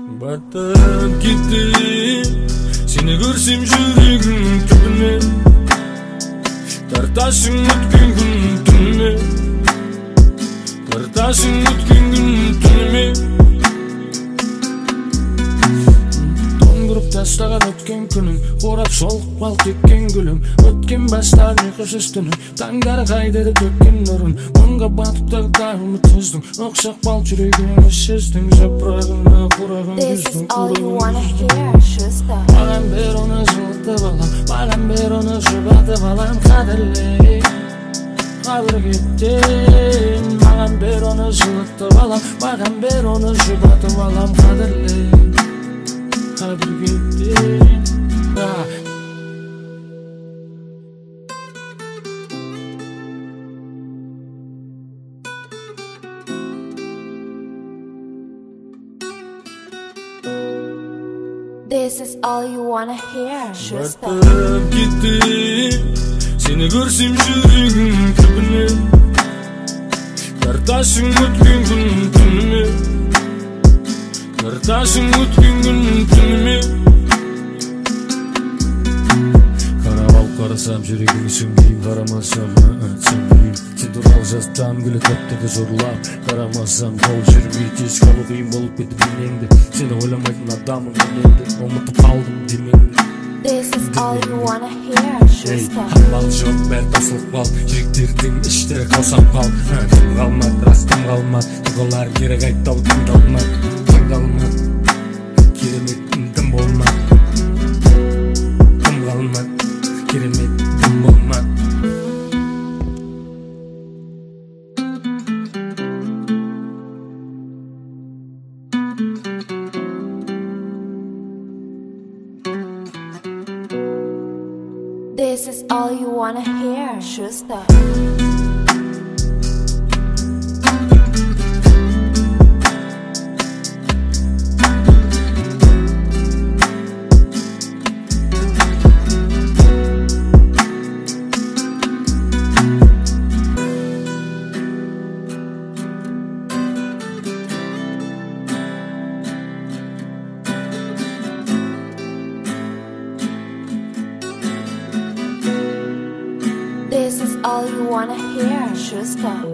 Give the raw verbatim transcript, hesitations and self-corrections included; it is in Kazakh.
Batып кетті сені көрсем жүрегім түбіне, тартасың өткен күн түніме, тартасың өткен күн түніме. Тоңдырып тастаған өткен күнің, қорап шолып қал кеткен гүлім, өткен бастар ұйқысыз түнің, таңдары қайдырып төккен нұрын, мұңға батып тағдырымы төздің, ұқсақ бал жүрегімі сездің, жапырағына құраған күздің құрығын. Маған бер оны жылытып алам, маған бер оны жұбатып алам, қадірле қабір кеттен. Маған бер оны жылытып алам, маған бер оны жұбатып алам, қадірле қабір кеттен. This is all you wanna hear. Батып кетті сені көрсем жүрегім түбіне, тартасың өткен күн түніме, тартасың өткен күн түніме. Қарап алып қарасам жүрегің сүңгейін, қарамасам сөнгейін, сен туралы жазсам күлі тәптеді жорлап, қарамасам қол жүрмей тез қалу қиын болып кетті денеңді, сені ойламайтын адамын мен енді ұмытып қалдым демеңді. This is all you wanna hear. Хамбал жоқ бәр тасылып қал, жүректердің іштері қаусап қал, тым қалмады, рас тым қалмады, тұғалар кері қайттау тыңдалмады, тыңдалмады, керемет тым болмады, тым қалмады, керемет тым болмады. This is all you wanna hear. Schuster. This is all you wanna hear. Schuster.